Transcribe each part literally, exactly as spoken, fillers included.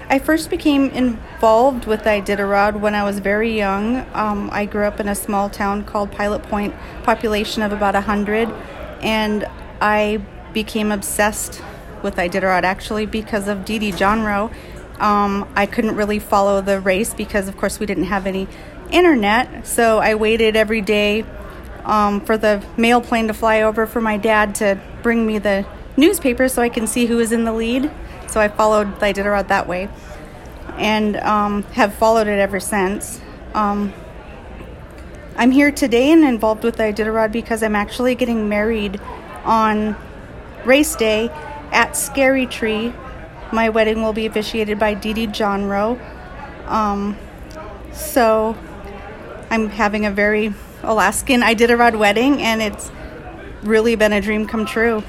I first became involved with Iditarod when I was very young. Um, I grew up in a small town called Pilot Point, population of about one hundred, and I became obsessed with Iditarod actually because of Dee Dee Jonrowe. Um, I couldn't really follow the race because, of course, we didn't have any internet, so I waited every day um, for the mail plane to fly over for my dad to bring me the newspaper so I can see who was in the lead. So I followed the Iditarod that way and um, have followed it ever since. Um, I'm here today and involved with the Iditarod because I'm actually getting married on race day at Scary Tree. My wedding will be officiated by Dee Dee Jonrowe. Um, so I'm having a very Alaskan Iditarod wedding, and it's really been a dream come true.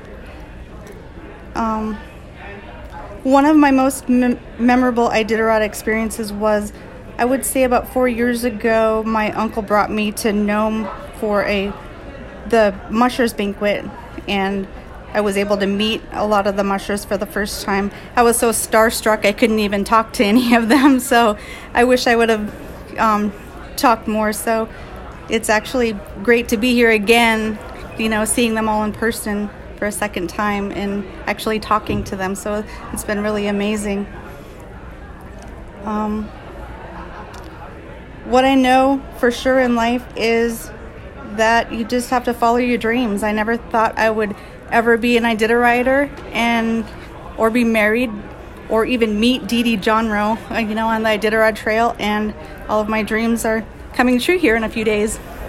Um, one of my most mem- memorable Iditarod experiences was, I would say about four years ago, my uncle brought me to Nome for a the mushers banquet, and I was able to meet a lot of the mushers for the first time. I was so starstruck I couldn't even talk to any of them, so I wish I would have um, talked more. So it's actually great to be here again, you know, seeing them all in person for a second time and actually talking to them. So it's been really amazing. Um, what I know for sure in life is that you just have to follow your dreams. I never thought I would ever be an Iditarider and or be married or even meet Dee Dee Jonrowe, you know, on the Iditarod Trail, and all of my dreams are coming true here in a few days.